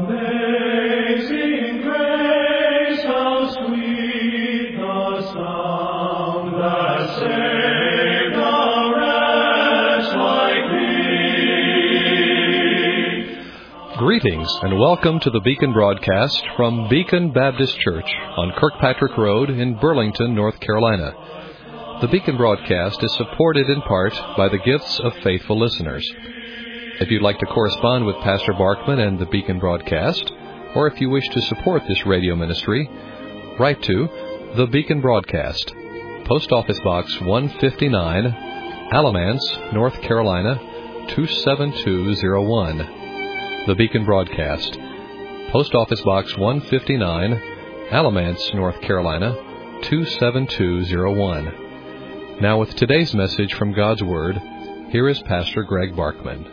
Amazing grace, how sweet the sound that saved a wretch like me. Greetings and welcome to the Beacon broadcast from Beacon Baptist Church on Kirkpatrick Road in Burlington, North Carolina. The Beacon broadcast is supported in part by the gifts of faithful listeners. If you'd like to correspond with Pastor Barkman and the Beacon broadcast, or if you wish to support this radio ministry, write to The Beacon Broadcast, Post Office Box 159, Alamance, North Carolina, 27201. The Beacon Broadcast, Post Office Box 159, Alamance, North Carolina, 27201. Now with today's message from God's Word, here is Pastor Greg Barkman.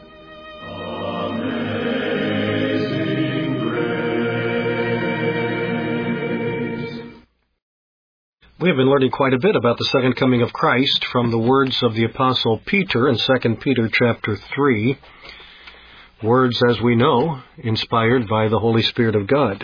We have been learning quite a bit about the second coming of Christ from the words of the Apostle Peter in 2 Peter chapter 3. Words, as we know, inspired by the Holy Spirit of God.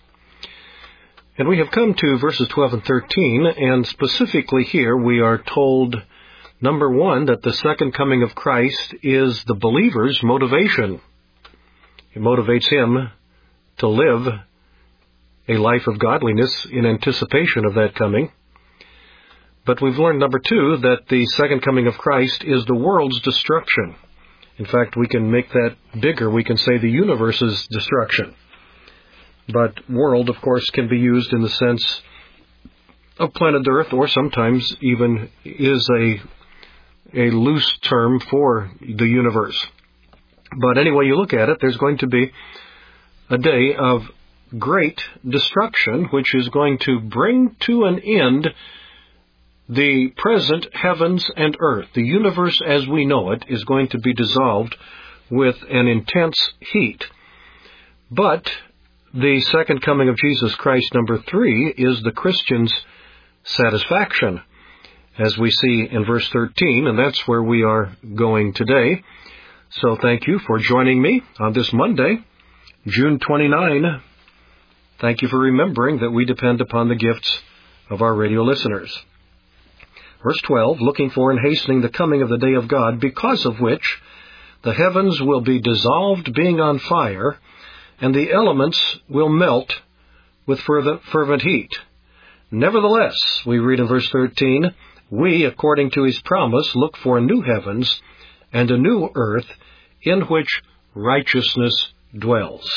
And we have come to verses 12 and 13, and specifically here we are told, number one, that the second coming of Christ is the believer's motivation. It motivates him to live a life of godliness in anticipation of that coming. But we've learned, number two, that the second coming of Christ is the world's destruction. In fact, we can make that bigger. We can say the universe's destruction. But world, of course, can be used in the sense of planet Earth, or sometimes even is a loose term for the universe. But any way you look at it, there's going to be a day of great destruction, which is going to bring to an end the present heavens and earth. The universe as we know it is going to be dissolved with an intense heat. But the second coming of Jesus Christ, number 3, is the Christian's satisfaction, as we see in verse 13, and that's where we are going today. So thank you for joining me on this Monday, June 29. Thank you for remembering that we depend upon the gifts of our radio listeners. Verse 12, looking for and hastening the coming of the day of God, because of which the heavens will be dissolved, being on fire, and the elements will melt with fervent heat. Nevertheless, we read in verse 13, we, according to his promise, look for new heavens and a new earth in which righteousness dwells.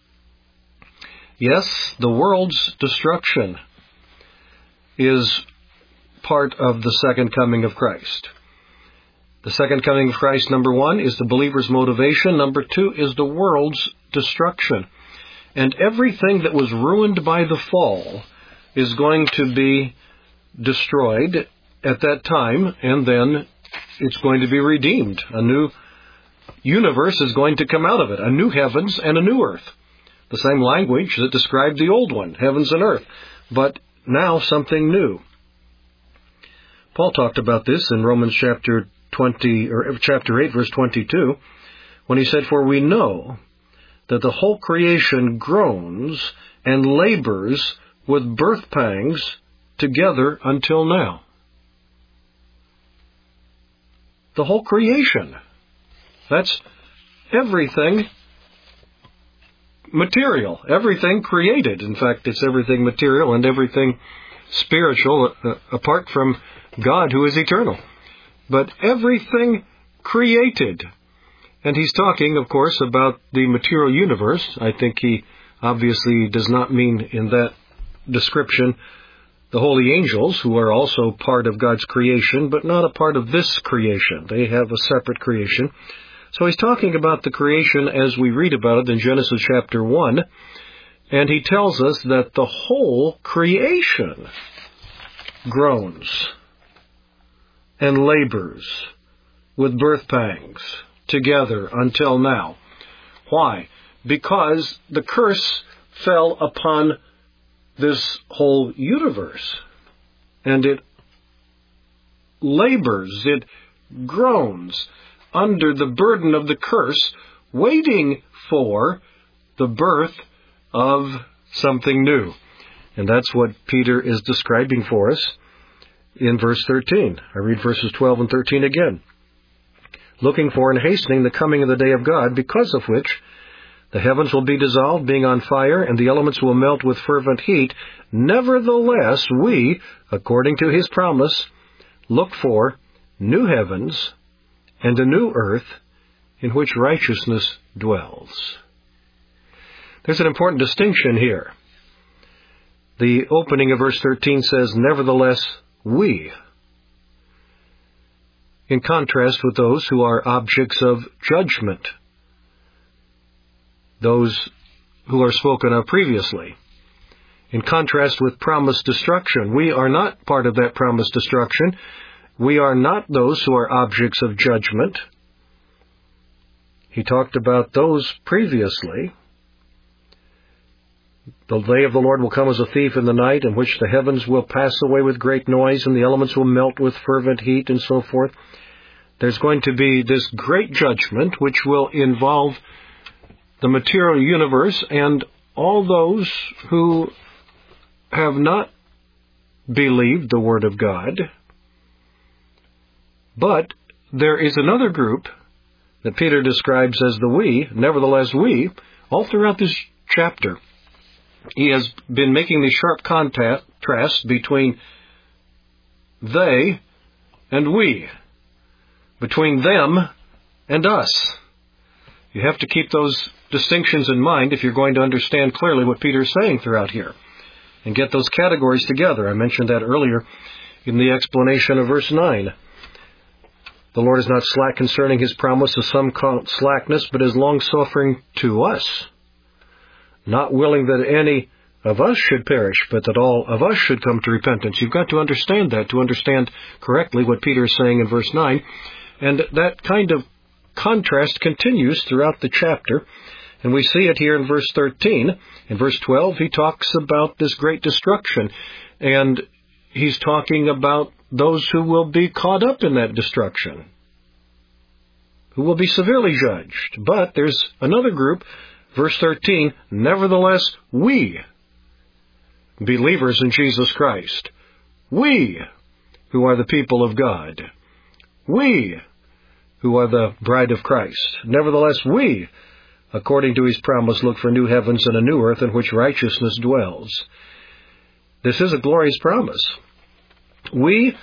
Yes, the world's destruction is part of the second coming of Christ. The second coming of Christ, number 1, is the believer's motivation. Number 2 is the world's destruction. And everything that was ruined by the fall is going to be destroyed at that time, and then it's going to be redeemed. A new universe is going to come out of it, a new heavens and a new earth. The same language that described the old one, heavens and earth, but now something new. Paul talked about this in Romans chapter 8, verse 22, when he said, for we know that the whole creation groans and labors with birth pangs together until now. The whole creation. That's everything material, everything created. In fact, it's everything material and everything spiritual, apart from God who is eternal. But everything created. And he's talking, of course, about the material universe. I think he obviously does not mean in that description the holy angels, who are also part of God's creation, but not a part of this creation. They have a separate creation. So he's talking about the creation as we read about it in Genesis chapter 1, and he tells us that the whole creation groans and labors with birth pangs together until now. Why? Because the curse fell upon this whole universe, and it labors, it groans under the burden of the curse, waiting for the birth of something new. And that's what Peter is describing for us in verse 13. I read verses 12 and 13 again. Looking for and hastening the coming of the day of God, because of which the heavens will be dissolved, being on fire, and the elements will melt with fervent heat. Nevertheless, we, according to his promise, look for new heavens and a new earth in which righteousness dwells. There's an important distinction here. The opening of verse 13 says, nevertheless, we, in contrast with those who are objects of judgment, those who are spoken of previously. In contrast with promised destruction, we are not part of that promised destruction. We are not those who are objects of judgment. He talked about those previously. The day of the Lord will come as a thief in the night, in which the heavens will pass away with great noise, and the elements will melt with fervent heat, and so forth. There's going to be this great judgment, which will involve the material universe and all those who have not believed the Word of God. But there is another group that Peter describes as the we, nevertheless we, all throughout this chapter. He has been making the sharp contrast between they and we, between them and us. You have to keep those distinctions in mind if you're going to understand clearly what Peter is saying throughout here, and get those categories together. I mentioned that earlier in the explanation of verse 9. The Lord is not slack concerning his promise, as some count slackness, but is long-suffering to us, not willing that any of us should perish, but that all of us should come to repentance. You've got to understand that, to understand correctly what Peter is saying in verse 9. And that kind of contrast continues throughout the chapter, and we see it here in verse 13. In verse 12, he talks about this great destruction, and he's talking about those who will be caught up in that destruction, who will be severely judged. But there's another group, verse 13, nevertheless, we, believers in Jesus Christ, we who are the people of God, we who are the bride of Christ, nevertheless, we, according to his promise, look for new heavens and a new earth in which righteousness dwells. This is a glorious promise. We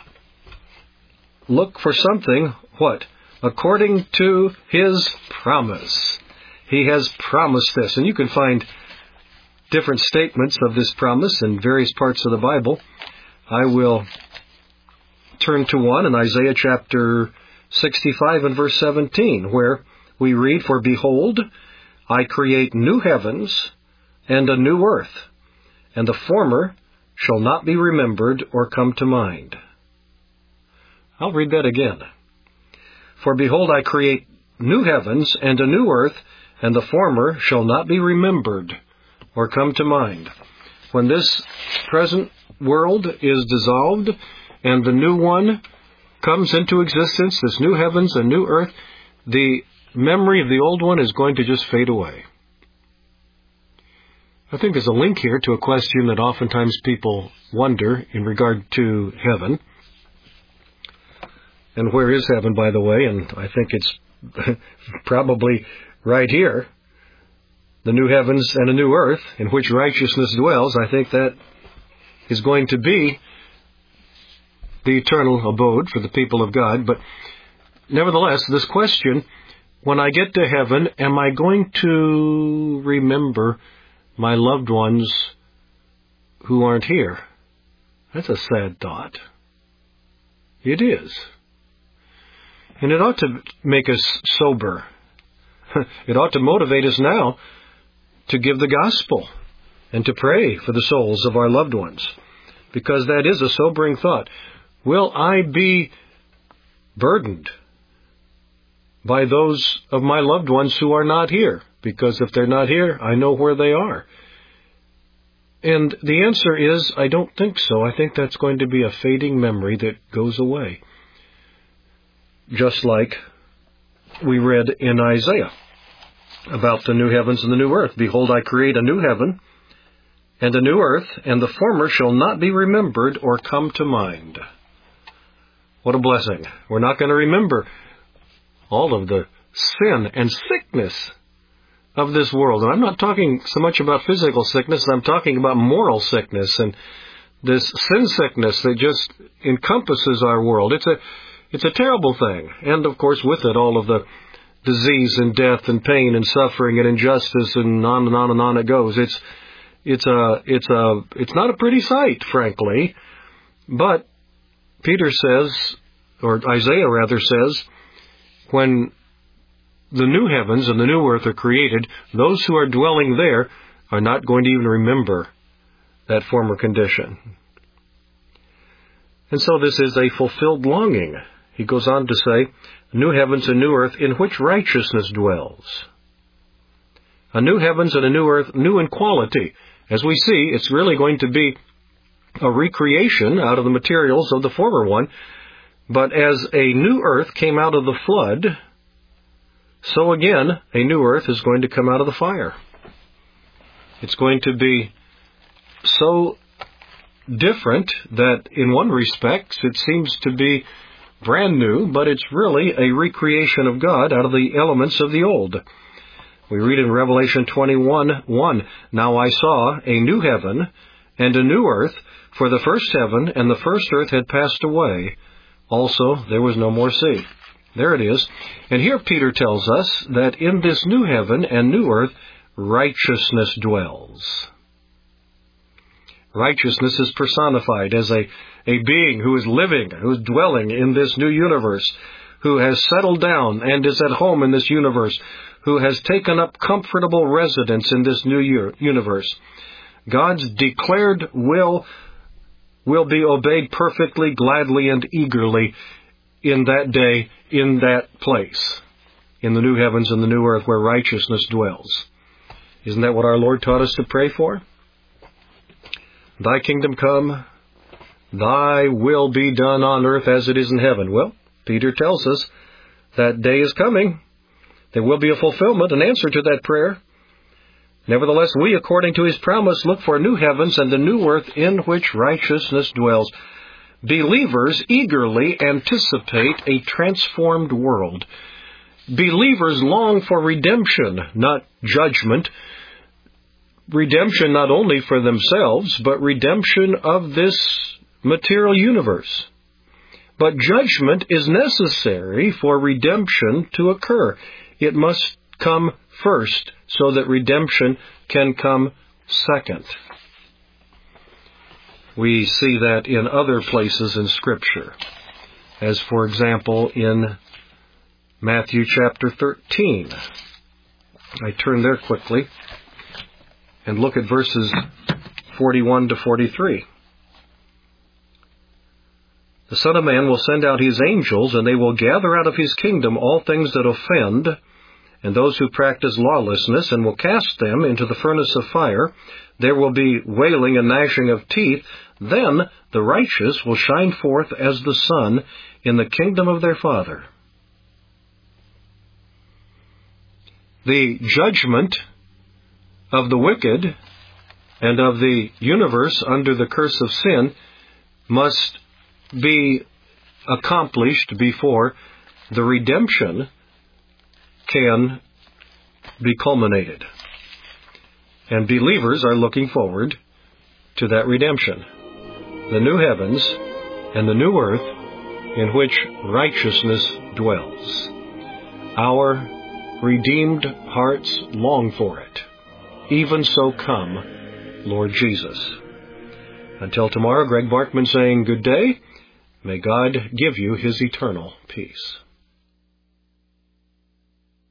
look for something, what? According to his promise. He has promised this. And you can find different statements of this promise in various parts of the Bible. I will turn to one in Isaiah chapter 65 and verse 17, where we read, for behold, I create new heavens and a new earth, and the former shall not be remembered or come to mind. I'll read that again. For behold, I create new heavens and a new earth, and the former shall not be remembered or come to mind. When this present world is dissolved and the new one comes into existence, this new heavens and new earth, the memory of the old one is going to just fade away. I think there's a link here to a question that oftentimes people wonder in regard to heaven. And where is heaven, by the way? And I think it's probably right here. The new heavens and a new earth in which righteousness dwells. I think that is going to be the eternal abode for the people of God. But nevertheless, this question, when I get to heaven, am I going to remember my loved ones who aren't here? That's a sad thought. It is. And it ought to make us sober. It ought to motivate us now to give the gospel and to pray for the souls of our loved ones, because that is a sobering thought. Will I be burdened by those of my loved ones who are not here? Because if they're not here, I know where they are. And the answer is, I don't think so. I think that's going to be a fading memory that goes away. Just like we read in Isaiah. about the new heavens and the new earth. Behold, I create a new heaven and a new earth, and the former shall not be remembered or come to mind. What a blessing. We're not going to remember all of the sin and sickness of this world. And I'm not talking so much about physical sickness, I'm talking about moral sickness and this sin sickness that just encompasses our world. It's a terrible thing. And of course with it all of the disease and death and pain and suffering and injustice and on and on and on it goes. It's not a pretty sight, frankly. But Peter says, or Isaiah rather says, when the new heavens and the new earth are created, those who are dwelling there are not going to even remember that former condition. And so this is a fulfilled longing. He goes on to say, new heavens and new earth in which righteousness dwells. A new heavens and a new earth, new in quality. As we see, it's really going to be a recreation out of the materials of the former one. But as a new earth came out of the flood, so again, a new earth is going to come out of the fire. It's going to be so different that in one respect it seems to be brand new, but it's really a recreation of God out of the elements of the old. We read in Revelation 21:1, Now I saw a new heaven and a new earth, for the first heaven and the first earth had passed away. Also there was no more sea. There it is. And here Peter tells us that in this new heaven and new earth, righteousness dwells. Righteousness is personified as a being who is living, who is dwelling in this new universe, who has settled down and is at home in this universe, who has taken up comfortable residence in this new universe. God's declared will be obeyed perfectly, gladly, and eagerly in that day, in that place, in the new heavens and the new earth where righteousness dwells. Isn't that what our Lord taught us to pray for? Thy kingdom come, thy will be done on earth as it is in heaven. Well, Peter tells us that day is coming. There will be a fulfillment, an answer to that prayer. Nevertheless, we, according to his promise, look for new heavens and the new earth in which righteousness dwells. Believers eagerly anticipate a transformed world. Believers long for redemption, not judgment. Redemption not only for themselves, but redemption of this material universe. But judgment is necessary for redemption to occur. It must come first so that redemption can come second. We see that in other places in Scripture, as for example in Matthew chapter 13. I turn there quickly and look at verses 41 to 43. The Son of Man will send out his angels, and they will gather out of his kingdom all things that offend, and those who practice lawlessness, and will cast them into the furnace of fire. There will be wailing and gnashing of teeth. Then the righteous will shine forth as the sun in the kingdom of their Father. The judgment of the wicked and of the universe under the curse of sin must be accomplished before the redemption can be culminated. And believers are looking forward to that redemption. The new heavens and the new earth in which righteousness dwells. Our redeemed hearts long for it. Even so come, Lord Jesus. Until tomorrow, Greg Barkman saying good day. May God give you his eternal peace.